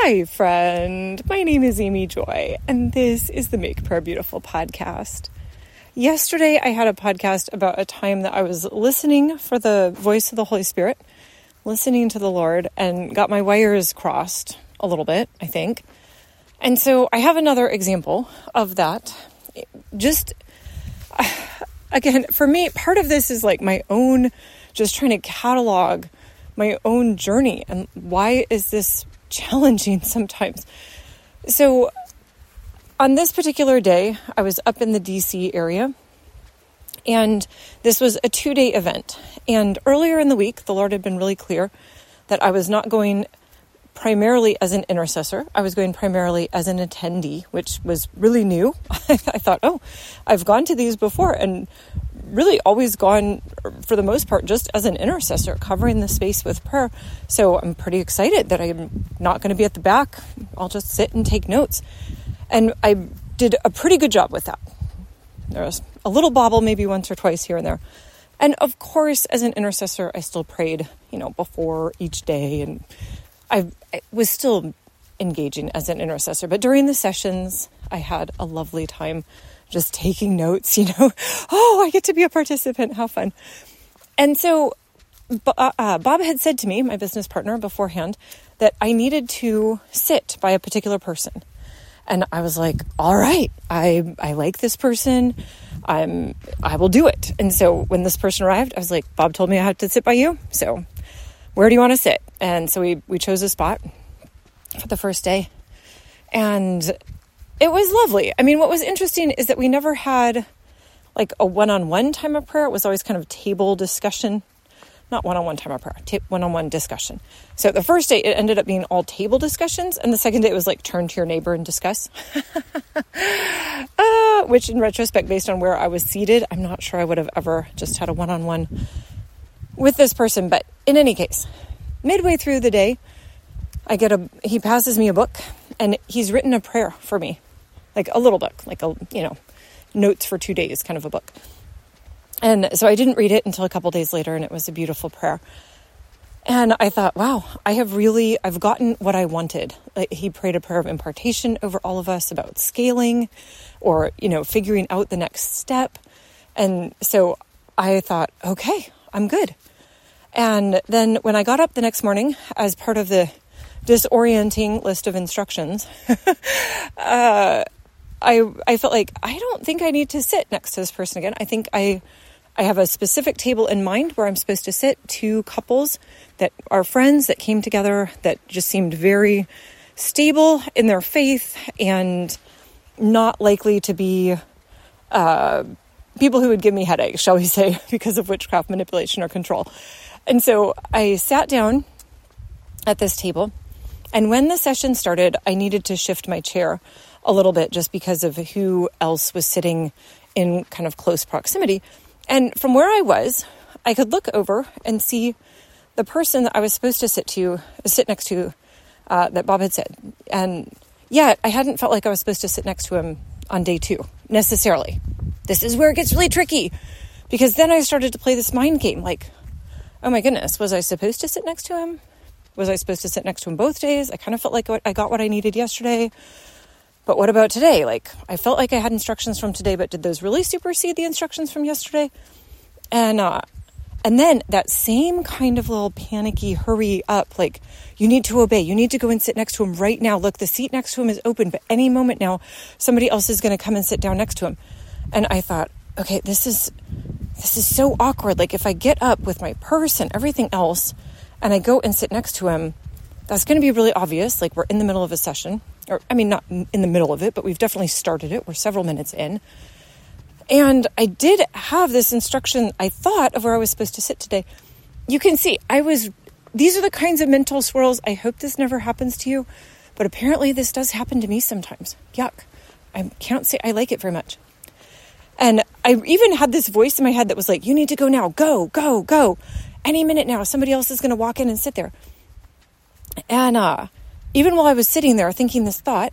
Hi, friend. My name is Amy Joy, and this is the Make Prayer Beautiful podcast. Yesterday, I had a podcast about a time that I was listening for the voice of the Holy Spirit, listening to the Lord, and got my wires crossed a little bit, I think. And so I have another example of that. Just, again, for me, part of this is like my own, just trying to catalog my own journey. And why is this challenging sometimes? So on this particular day, I was up in the DC area, and this was a 2-day event. And earlier in the week, the Lord had been really clear that I was not going primarily as an intercessor. I was going primarily as an attendee, which was really new. I thought, I've gone to these before and really always gone, for the most part, just as an intercessor, covering the space with prayer. So I'm pretty excited that I'm not going to be at the back. I'll just sit and take notes. And I did a pretty good job with that. There was a little bobble maybe once or twice here and there. And of course, as an intercessor, I still prayed, before each day. And I was still engaging as an intercessor. But during the sessions, I had a lovely time just taking notes, I get to be a participant. How fun. And so Bob had said to me, my business partner, beforehand, that I needed to sit by a particular person. And I was like, all right, I like this person. I will do it. And so when this person arrived, I was like, Bob told me I had to sit by you. So where do you want to sit? And so we chose a spot for the first day. And it was lovely. I mean, what was interesting is that we never had like a one-on-one time of prayer. It was always kind of table discussion, not one-on-one time of prayer, one-on-one discussion. So the first day, it ended up being all table discussions. And the second day, it was like turn to your neighbor and discuss. Which in retrospect, based on where I was seated, I'm not sure I would have ever just had a one-on-one with this person. But in any case, midway through the day, he passes me a book, and he's written a prayer for me. Like a little book, like notes for 2 days kind of a book. And so I didn't read it until a couple days later, and it was a beautiful prayer. And I thought, wow, I've gotten what I wanted. Like, he prayed a prayer of impartation over all of us about scaling or, figuring out the next step. And so I thought, okay, I'm good. And then when I got up the next morning as part of the disorienting list of instructions, I felt like, I don't think I need to sit next to this person again. I think I have a specific table in mind where I'm supposed to sit. 2 couples that are friends that came together that just seemed very stable in their faith and not likely to be people who would give me headaches, shall we say, because of witchcraft, manipulation, or control. And so I sat down at this table, and when the session started, I needed to shift my chair a little bit just because of who else was sitting in kind of close proximity. And from where I was, I could look over and see the person that I was supposed to sit next to, that Bob had said. And yet I hadn't felt like I was supposed to sit next to him on day 2, necessarily. This is where it gets really tricky, because then I started to play this mind game. Like, oh my goodness, was I supposed to sit next to him? Was I supposed to sit next to him both days? I kind of felt like I got what I needed yesterday. But what about today? Like, I felt like I had instructions from today, but did those really supersede the instructions from yesterday? And then that same kind of little panicky hurry up, like, you need to obey. You need to go and sit next to him right now. Look, the seat next to him is open, but any moment now, somebody else is going to come and sit down next to him. And I thought, okay, this is so awkward. Like, if I get up with my purse and everything else, and I go and sit next to him, that's going to be really obvious. Like, we're in the middle of a session. Or, I mean, not in the middle of it, but we've definitely started it. We're several minutes in. And I did have this instruction, I thought, of where I was supposed to sit today. You can see, these are the kinds of mental swirls. I hope this never happens to you, but apparently this does happen to me sometimes. Yuck. I can't say I like it very much. And I even had this voice in my head that was like, you need to go now. Go, go, go. Any minute now, somebody else is going to walk in and sit there. And even while I was sitting there thinking this thought,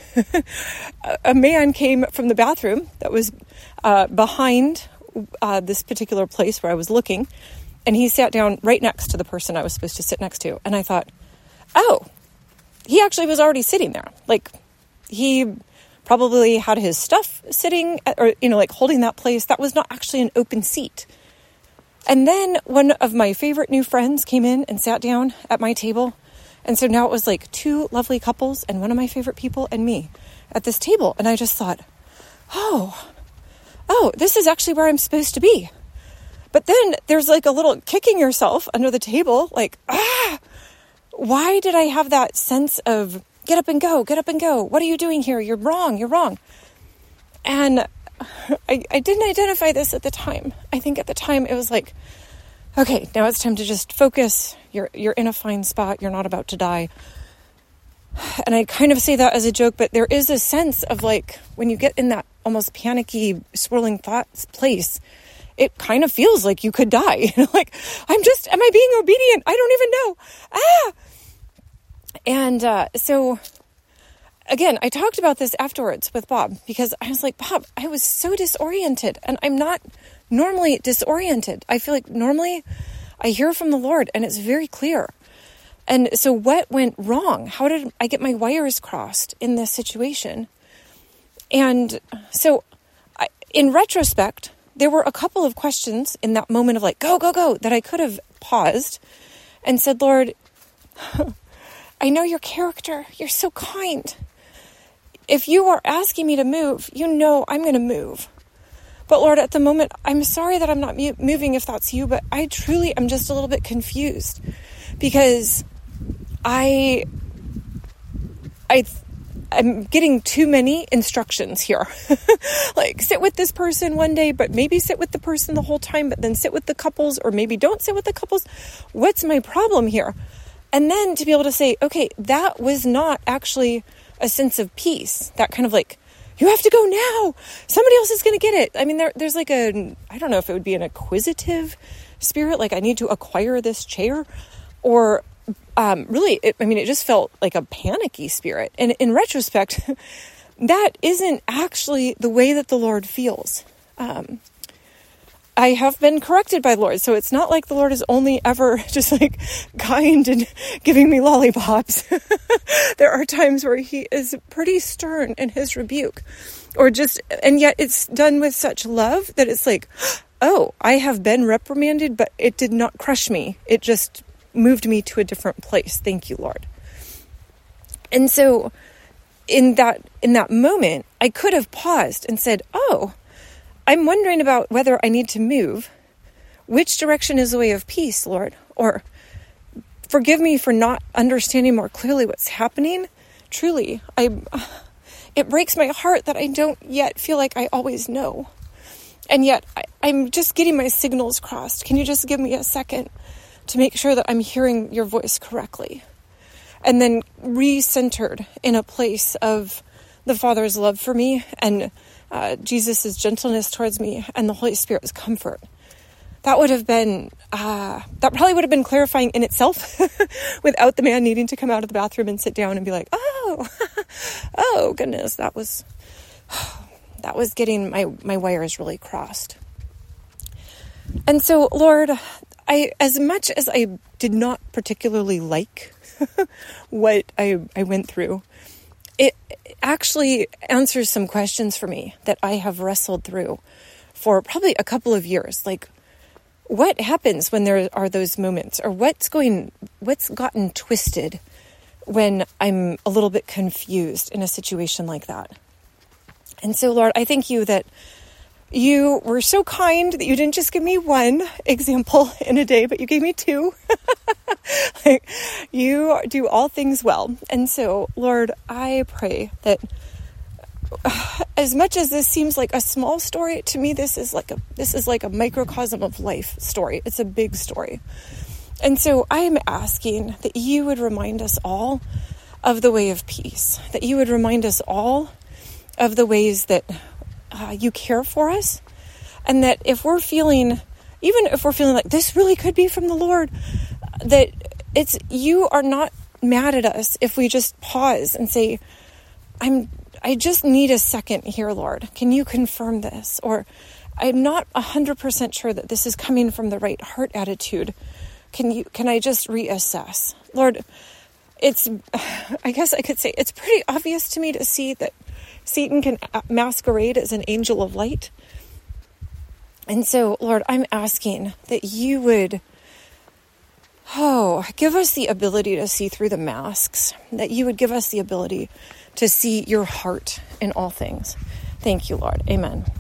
a man came from the bathroom that was behind this particular place where I was looking, and he sat down right next to the person I was supposed to sit next to. And I thought, oh, he actually was already sitting there. Like, he probably had his stuff sitting, or, like holding that place. That was not actually an open seat. And then one of my favorite new friends came in and sat down at my table. And so now it was like two lovely couples and one of my favorite people and me at this table. And I just thought, oh, this is actually where I'm supposed to be. But then there's like a little kicking yourself under the table, like, why did I have that sense of get up and go? What are you doing here? You're wrong. And I didn't identify this at the time. I think at the time it was like, okay, now it's time to just focus. You're in a fine spot. You're not about to die. And I kind of say that as a joke, but there is a sense of like, when you get in that almost panicky, swirling thoughts place, it kind of feels like you could die. Like, am I being obedient? I don't even know. And so, again, I talked about this afterwards with Bob, because I was like, Bob, I was so disoriented, and I'm not normally disoriented. I feel like normally I hear from the Lord and it's very clear. And so what went wrong? How did I get my wires crossed in this situation? And so in retrospect, there were a couple of questions in that moment of like, go, that I could have paused and said, Lord, I know your character. You're so kind. If you are asking me to move, I'm going to move. But Lord, at the moment, I'm sorry that I'm not moving if that's you, but I truly am just a little bit confused because I'm getting too many instructions here. Like, sit with this person one day, but maybe sit with the person the whole time, but then sit with the couples, or maybe don't sit with the couples. What's my problem here? And then to be able to say, okay, that was not actually a sense of peace. That kind of like, you have to go now. Somebody else is going to get it. I mean, there's like I don't know if it would be an acquisitive spirit, like I need to acquire this chair, or really, it just felt like a panicky spirit. And in retrospect, that isn't actually the way that the Lord feels. I have been corrected by the Lord, so it's not like the Lord is only ever just like kind and giving me lollipops. There are times where he is pretty stern in his rebuke, and yet it's done with such love that it's like, oh, I have been reprimanded, but it did not crush me. It just moved me to a different place. Thank you, Lord. And so in that moment, I could have paused and said, oh, I'm wondering about whether I need to move. Which direction is the way of peace, Lord? Or forgive me for not understanding more clearly what's happening. Truly, it breaks my heart that I don't yet feel like I always know. And yet I'm just getting my signals crossed. Can you just give me a second to make sure that I'm hearing your voice correctly? And then re-centered in a place of the Father's love for me and Jesus' gentleness towards me and the Holy Spirit's comfort. That would have been, that probably would have been clarifying in itself without the man needing to come out of the bathroom and sit down and be like, oh goodness, that was getting my wires really crossed. And so, Lord, as much as I did not particularly like what I went through, it actually answers some questions for me that I have wrestled through for probably a couple of years. Like, what happens when there are those moments, or what's gotten twisted when I'm a little bit confused in a situation like that? And so, Lord, I thank you that you were so kind that you didn't just give me one example in a day, but you gave me two. Like, you do all things well. And so, Lord, I pray that as much as this seems like a small story, to me, this is like a microcosm of life story. It's a big story. And so I'm asking that you would remind us all of the way of peace, that you would remind us all of the ways that you care for us, and that even if we're feeling like this really could be from the Lord, that you are not mad at us if we just pause and say, I just need a second here, Lord. Can you confirm this? Or I'm not 100% sure that this is coming from the right heart attitude. Can I just reassess? Lord, I guess I could say it's pretty obvious to me to see that Satan can masquerade as an angel of light. And so, Lord, I'm asking that you would, give us the ability to see through the masks, that you would give us the ability to see your heart in all things. Thank you, Lord. Amen.